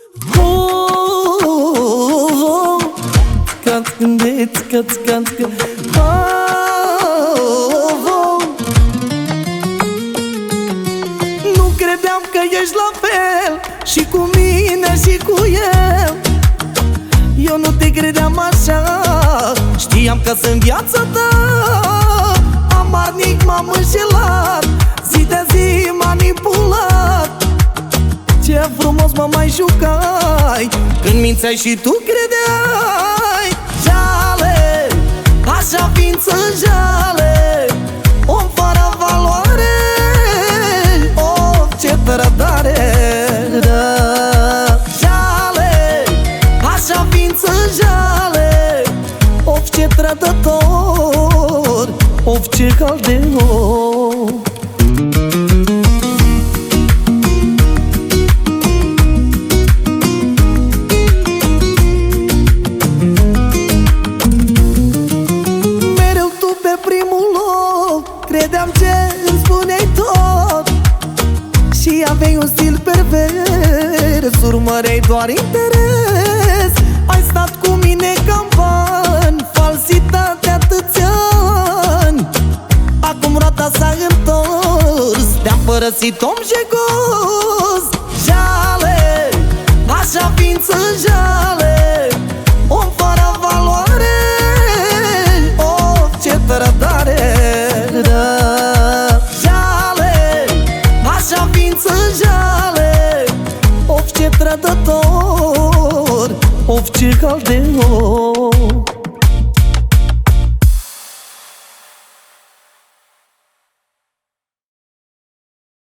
Nu credeam că ești la fel și cu mine și cu el. Eu nu te credeam așa, știam că sunt viața ta. Amarnic m-am înșelat, zi de zi manipulat. Ce frumos mă mai jucai când mințeai și tu credeai. Jale, așa ființă jale, om fără valoare. Oh, ce trădare, da. Jale, așa ființă jale, of ce trădător, of ce caldeor. Credeam ce îmi spuneai tot și aveai un stil pervers, urmăreai doar interes. Ai stat cu mine ca-n ban, falsitate atâția ani. Acum roata s-a întors, te-am părăsit om jegos. Jale, așa ființă jale, om fără valoare. Oh, ce trădare, da. Jale, așa ființă jale, of ce trădător, of ce caldeor.